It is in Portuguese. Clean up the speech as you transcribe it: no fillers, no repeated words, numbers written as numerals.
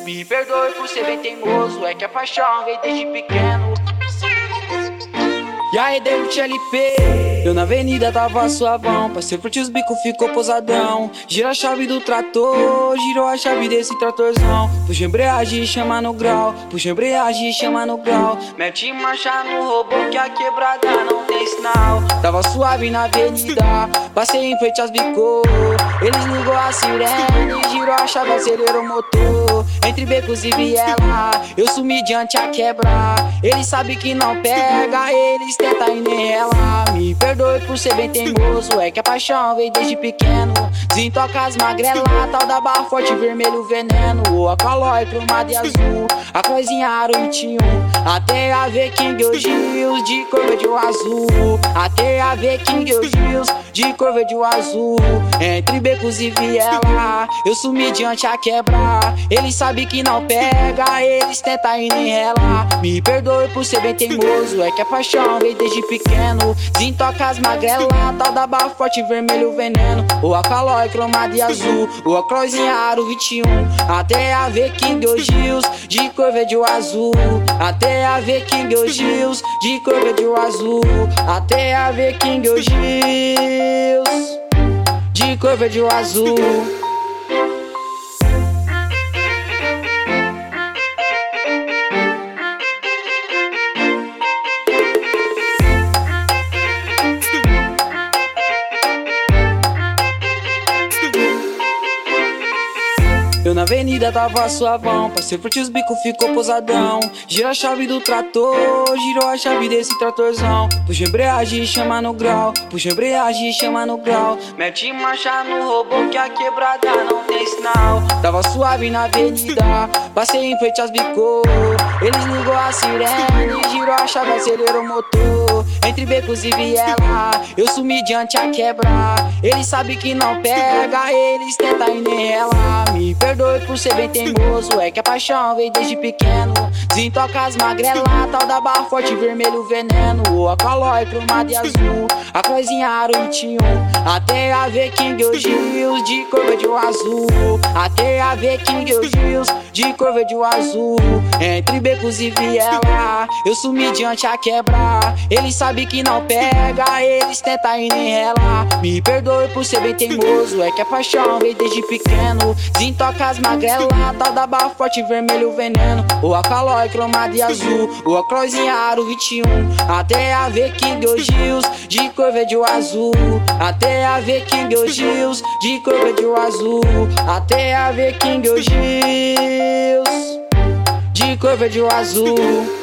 Me perdoe por ser bem teimoso, é que a paixão veio desde pequeno. E aí, David LP, eu na avenida tava suavão. Passei por ti os bicos, ficou pousadão. Gira a chave do trator, girou a chave desse tratorzão. Puxa embreagem e chama no grau, puxa embreagem e chama no grau. Mete marcha no robô que a quebrada não tem sinal. Tava suave na avenida, passei em frente aos bicos. Eles ligou a sirene, girou a chave, acelerou o motor. Entre becos e viela, eu sumi diante a quebra. Eles sabem que não pega, eles tenta e nem ela. Me perdoe por ser bem teimoso, é que a paixão veio desde pequeno. Desentoca as magrela, tal da barra forte, vermelho, veneno. O Alcalói, cromado e azul, a coisinha aro 21. Até a V King Gills, de cor verde ou azul. Até a V King Gills, de cor verde ou azul. Entre becos e viela, eu sumi diante a quebra. Eles sabem que não pega, eles tentam e nem ela. Me perdoe por ser bem teimoso, é que a paixão veio desde pequeno. Desentoca as magrela, tal da barra forte, vermelho, veneno. O Alcalói, cromado e azul, o Acrozinha aro 21. Até a V King Gills, de cor verde ou azul. Até a V King Gills, de cor verde ou azul. Até a V King Gills, de cor verde ou azul. Eu na avenida tava suavão, passei por ti os bicos, ficou pousadão. Gira a chave do trator, girou a chave desse tratorzão. Puxa embreagem e chama no grau, puxa embreagem e chama no grau. Mete marcha no robô que a quebrada não tem sinal. Tava suave na avenida, passei em frente aos bicos. Eles ligou a sirene, girou a chave, acelerou o motor. Entre becos e viela, eu sumi diante a quebra. Eles sabem que não pega, eles tentam e nem ela. Me perdoe por ser bem teimoso, é que a paixão veio desde pequeno. Desentoca as magrela, tal da barra forte, vermelho, veneno. O Alcalói, cromado e azul, a coisinha aro 21. Até a V King Gills, de cor verde ou azul. Até a V King Gills, de cor verde ou azul. Entre becos e viela, eu sumi diante a quebra. Eles sabem que não pega, eles tentam e nem ela. Me perdoe por ser bem teimoso, é que a paixão veio desde pequeno. Desentoca as magrela, tal da barra forte, vermelho, veneno. O Alcalói, cromado e azul, o Acrozinha aro 21. Até a V King Gills, de cor verde ou azul. Até a V King Gills, de cor verde ou azul. Até a V King Gills, de cor verde ou azul.